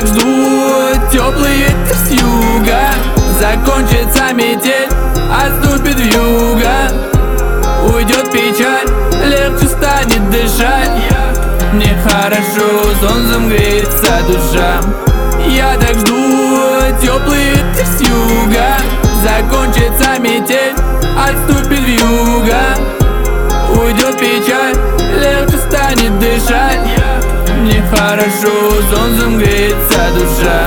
так жду теплый ветер с юга. Закончится метель, отступит вьюга. Уйдет печаль, легче станет дышать. Мне хорошо, солнцем греется душа. Я так жду теплый ветер с юга. Закончится метель, отступит вьюга. Уйдет печаль, легче станет дышать. Мне хорошо, солнцем греется душа.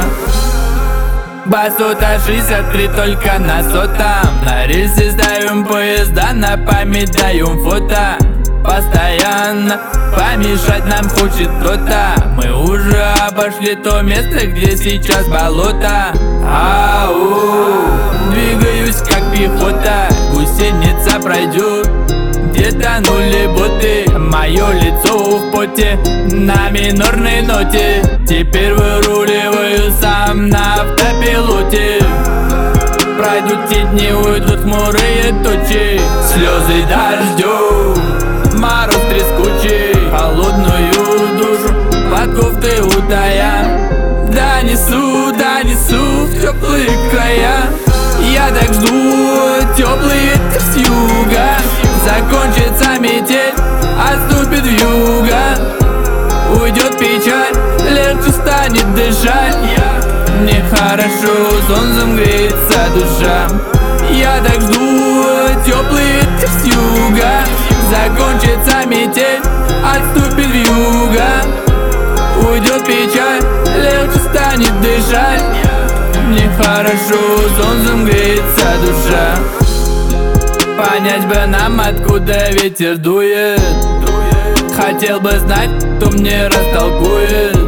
Басота 63 только на сотом. На рельсы ставим поезда, на память даем фото. Постоянно помешать нам хочет кто-то. Мы уже обошли то место, где сейчас болото. Ау, двигаюсь как пехота. Гусеница пройдет, где тонули боты. Мое лицо в поте, на минорной ноте. Теперь выруливаю сам на автопилоте. Пройдут те дни, уйдут хмурые тучи. Слезы дождем, мороз трескучий. Холодную душу под кофтой утая. Донесу в теплые края. Я так жду теплый ветер с юга. Закончится метель, отступит вьюга. Уйдет печаль, легче станет дышать. Мне хорошо, солнцем греется душа. Я так жду теплый ветер с юга. Закончится метель, отступит вьюга. Уйдет печаль, легче станет дышать. Мне хорошо, солнцем греется душа. Понять бы нам, откуда ветер дует. Хотел бы знать, кто мне растолкует.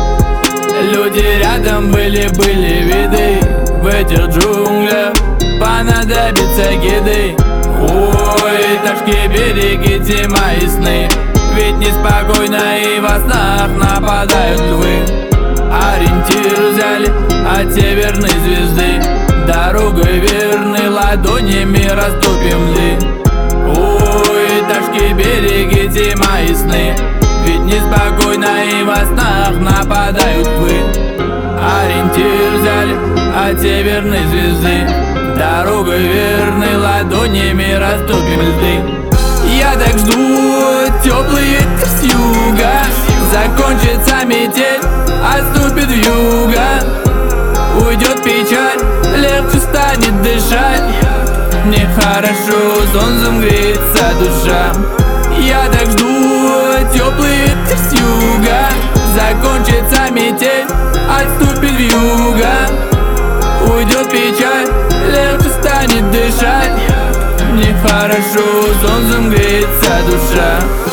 Люди рядом были виды. В этих джунглях понадобится гиды. Ой, ташки, берегите мои сны. Ведь неспокойно и во снах нападают львы. Ориентир взяли от северной звезды. Дорогой верной ладонями растопим льды. Ой, ташки, берегите мои сны. Ведь неспокойно и во снах нападают львы. Ориентир взяли от северной звезды. Дорогой верной ладонями растопим льды. Я так жду теплый ветер с юга. Закончится метель, отступит вьюга. Уйдет печаль, легче станет дышать. Мне хорошо, солнцем греется душа. Я так жду теплый ветер с юга. Закончится метель, отступит вьюга. Уйдет печаль, легче станет дышать. Мне хорошо, солнцем греется душа.